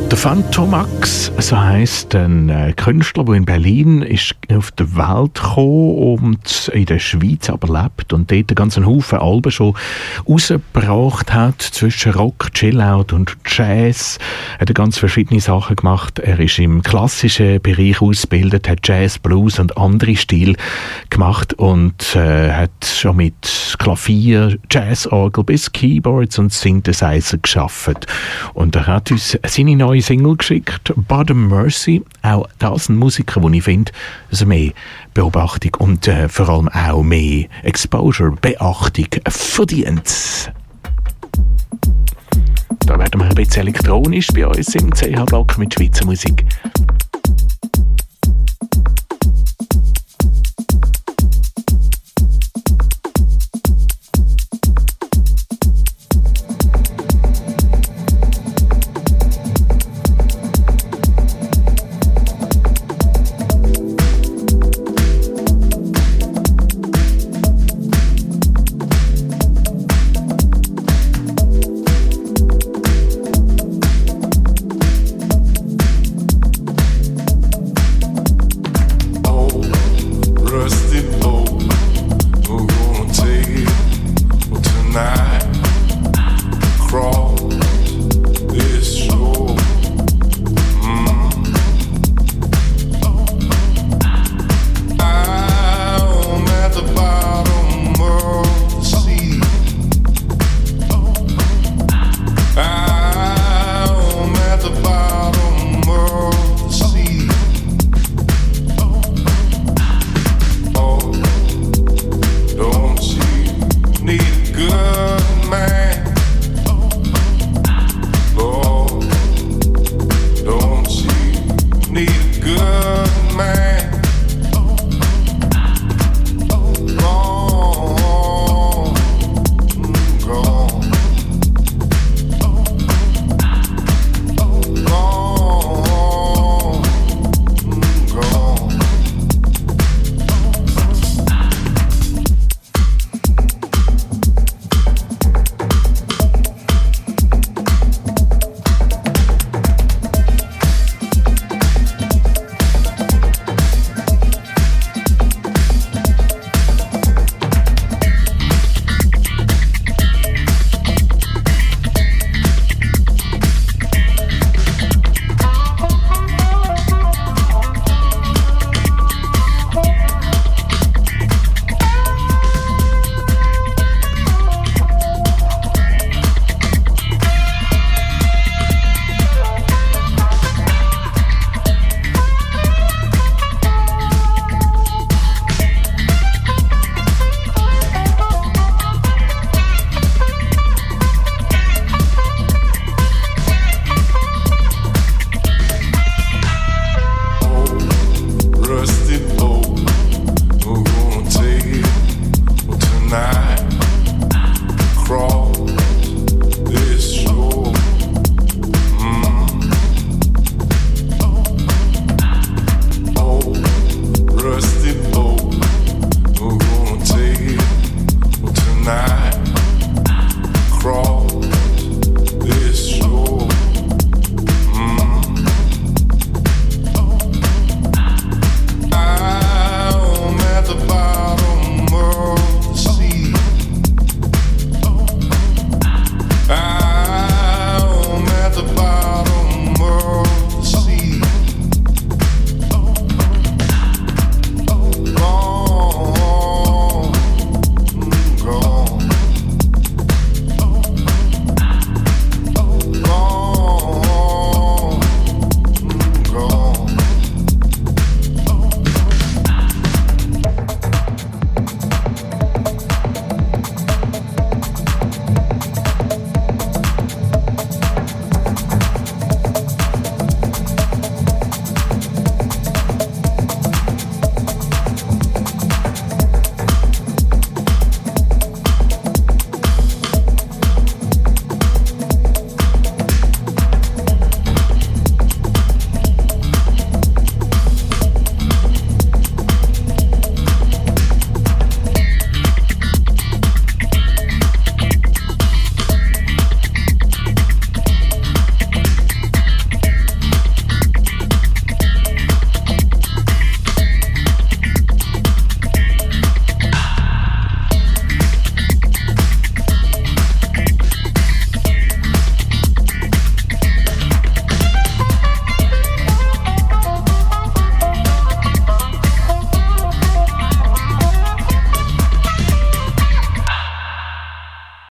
Der Phantomax, so heisst ein Künstler, der in Berlin ist auf die Welt gekommen und in der Schweiz aber lebt und dort einen ganzen Haufen Alben schon rausgebracht hat, zwischen Rock, Chillout und Jazz. Er hat ganz verschiedene Sachen gemacht. Er ist im klassischen Bereich ausgebildet, hat Jazz, Blues und andere Stile gemacht und hat schon mit Klavier, Jazzorgel bis Keyboards und Synthesizer gearbeitet. Und er hat uns seine neue Single geschickt, Bottom Mercy. Auch das ein Musiker, den ich finde, also mehr Beobachtung und vor allem auch mehr Exposure, Beachtung verdient. Da werden wir ein bisschen elektronisch bei uns im CH-Block mit Schweizer Musik.